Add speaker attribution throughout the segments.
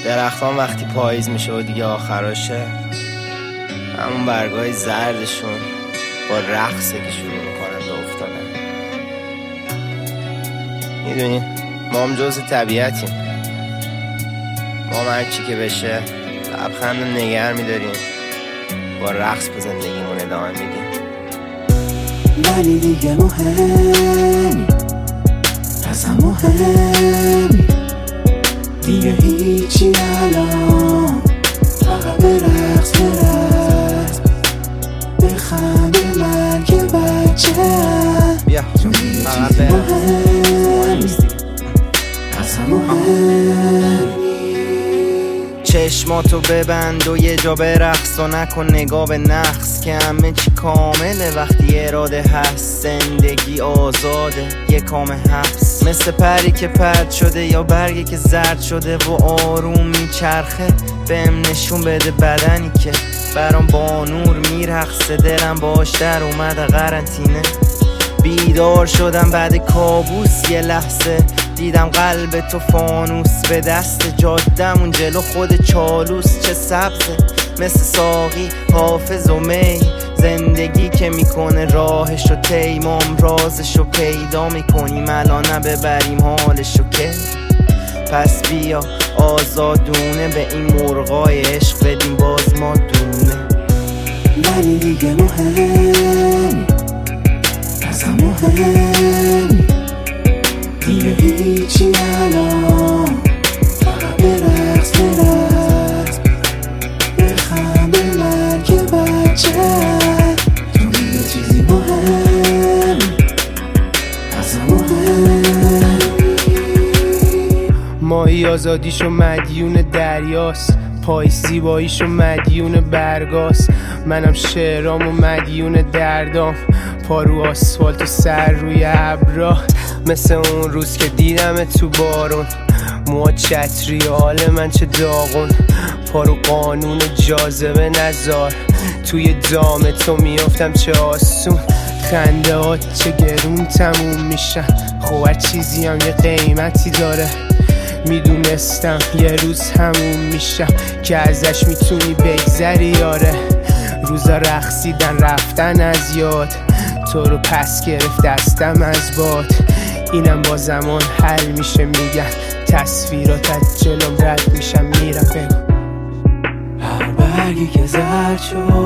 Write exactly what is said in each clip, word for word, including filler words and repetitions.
Speaker 1: درختان وقتی پاییز میشه و دیگه آخراشه، همون برگای زردشون با رقصه که شروع میکنن به افتادن. میدونین ما هم جز طبیعتیم، ما هم هرچی که بشه لبخند نگر میداریم، با رقص به زندگیمون ادامه میدیم.
Speaker 2: ولی دیگه مهمی ازم مهمی دیگه هیچی الان، فقط به رقص برقص بخند من که بچه
Speaker 1: بیا فقط به
Speaker 2: مهمی ازم مهمی.
Speaker 1: چشماتو ببند و یه جا برقص و نکن نگاه به نقص که همه چی کامله وقتی اراده هست. زندگی آزاده یه کام حبس، مثل پری که پرد شده یا برگی که زرد شده و آروم میچرخه. بهم نشون بده بدنی که برام با نور میرقصه، دلم باش در اومده قرنطینه. بیدار شدم بعد کابوس، یه لحظه دیدم قلب تو فانوس به دست جادمون جلو خود چالوس. چه سبزه مثل ساقی حافظ و می، زندگی که میکنه راهشو طی، ما هم رازشو پیدا میکنیم الان نه ببریم حالشو که. پس بیا آزادونه به این مرغای عشق بدیم باز ما دونه.
Speaker 2: ولی دیگه مهمی ازم مهمی دیگه هیچی الان، فقط به رقص برقص بخند من که بچه تو یه چیزی مهم ازم مهمی.
Speaker 3: ماهی آزادیشو مدیون دریاست، پای زیباییشو مدیون برگاست. منم شعرام و مدیون دردام، پا رو آسفالت و سر روی ابرا. مثل اون روز که دیدم تو بارون، موها چتری حال من چه داغون. پا رو قانون جاذبه نزار، توی دام تو میافتم چه آسون. خنده ها چه گرون تموم میشن، خب هر چیزی هم یه قیمتی داره. میدونستم یه روز همون میشم که ازش میتونی بگذری یاره. روزا رقصیدن رفتن از یاد، تو رو پس گرفت دستم از باد. اینم با زمان حل میشه میگن، تصویرات از جلوم رد میشم میرم. بگو
Speaker 2: هر برگی که زرد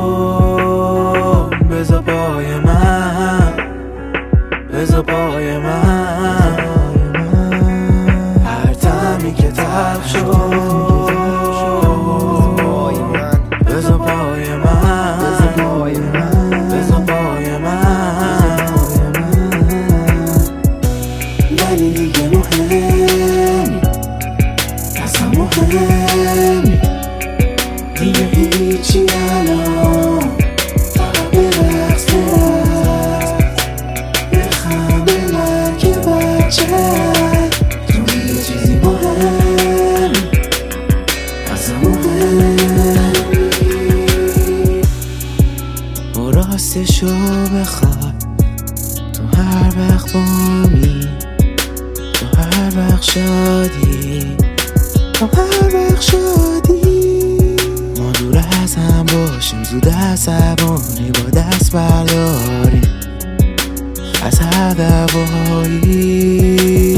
Speaker 2: شد بذار پای من، بذار پای من. هر تعمی که تلخ شد بذار پای من، بذار پای من. ولی دیگه مهمی ازم مهمی دیگه هیچی الان، فقط به رقص برقص بخند من که بچه تو یه چیزی مهمی ازم مهمی. و راستشو بخوای تو هر وقت بامی، تو هر وقت شادی، تو هر وقت شادی. ما دور از هم باشیم زود عصبانی، با دست برداریم از هر دوایی.